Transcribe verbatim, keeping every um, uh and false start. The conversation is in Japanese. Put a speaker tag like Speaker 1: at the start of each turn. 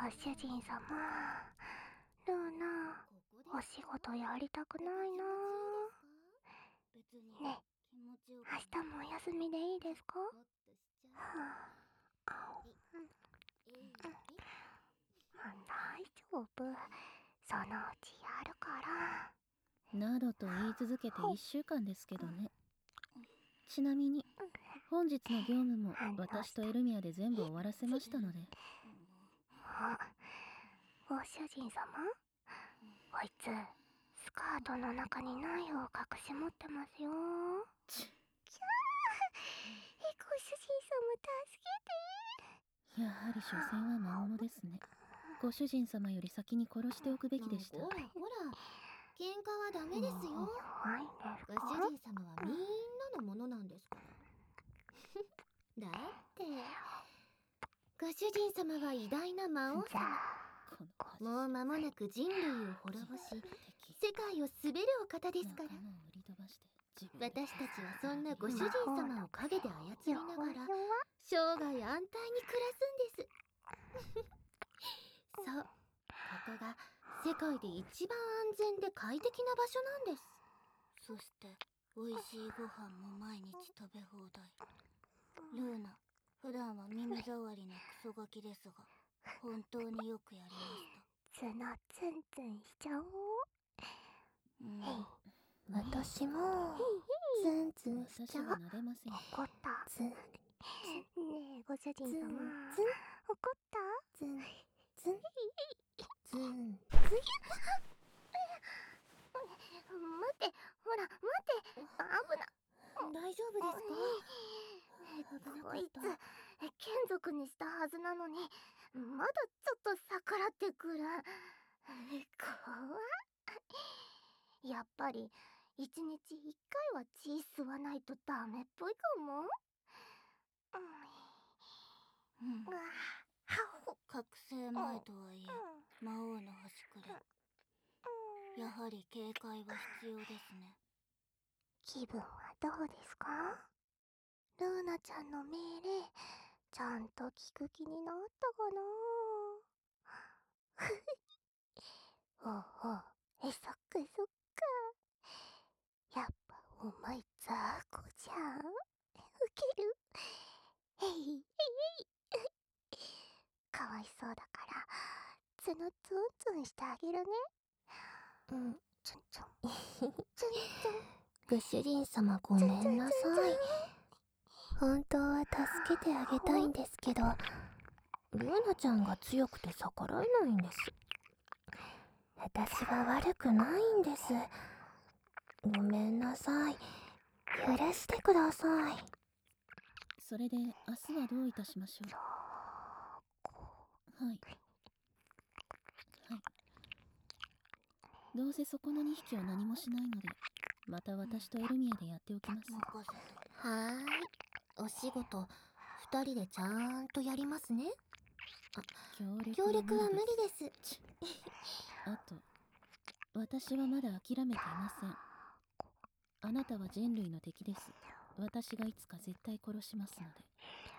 Speaker 1: 主人様、ルーナ、お仕事やりたくないな。ねえ、明日もお休みでいいですか？はあ、うん、大丈夫、そのうちやるから。
Speaker 2: などと言い続けていっしゅうかんですけどね。ちなみに本日の業務も私とエルミアで全部終わらせましたので。
Speaker 1: あ、ご主人様、こいつスカートの中にナイフを隠し持ってますよ。キャー、え、ご主人様助けて。
Speaker 2: やはり所詮は魔物ですね。ご主人様より先に殺しておくべきでした。
Speaker 3: ほらほら、喧嘩はダメですよ。
Speaker 1: 弱いんです
Speaker 3: ご
Speaker 1: か？
Speaker 3: 主人様はみんなのものなんですから。だってご主人様は偉大な魔王
Speaker 1: じゃ
Speaker 3: 様。
Speaker 1: あ、
Speaker 3: もう間もなく人類を滅ぼし、世界を滑るお方ですから。私たちはそんなご主人様を陰で操りながら生涯安泰に暮らすんです。そう、ここが世界で一番安全で快適な場所なんです。
Speaker 4: そして美味しいご飯も毎日食べ放題。ルーナ、普段は耳障りなクソガキですが、本当によくやりました。
Speaker 1: 角ツンツンしちゃおう。
Speaker 4: うん、
Speaker 3: 私もツンツンしちゃう。
Speaker 2: 私は撫でません。
Speaker 1: 怒った。
Speaker 3: ツン
Speaker 1: ねえ、ご主人様、
Speaker 3: ツンツン
Speaker 1: 怒った？
Speaker 3: ツンツンツン。
Speaker 1: 待って、ほら、待って、危な。
Speaker 3: 大丈夫ですか？
Speaker 1: こいつ、眷属にしたはずなのに、まだちょっと逆らってくる。怖っ。やっぱり、一日一回は血吸わないとダメっぽいかも。
Speaker 4: うん、
Speaker 1: うわ、はほ。
Speaker 4: 覚醒前とはいえ、魔王の端くれ。やはり警戒は必要ですね。
Speaker 1: 気分はどうですか？ルーナちゃんの命令、ちゃんと聞く気になったかな？おうおう、え、そっかそっか。やっぱお前ザーコじゃん。ウケる。へいへいへい。かわいそうだから、角ツンツンしてあげるね。
Speaker 3: うん。
Speaker 1: ツンツン。ツンツン。
Speaker 3: ご主人様ごめんなさい。本当は助けてあげたいんですけど、ルーナちゃんが強くて逆らえないんです。私は悪くないんです。ごめんなさい。許してください。
Speaker 2: それで明日はどういたしましょう？はいはい。どうせそこのにひきは何もしないので、また私とエルミアでやっておきます。
Speaker 4: 任せて。
Speaker 3: はーい。お仕事二人でちゃんとやりますね。
Speaker 2: 協力
Speaker 3: 協力は無理です。
Speaker 2: あと、私はまだ諦めていません。あなたは人類の敵です。私がいつか絶対殺しますので。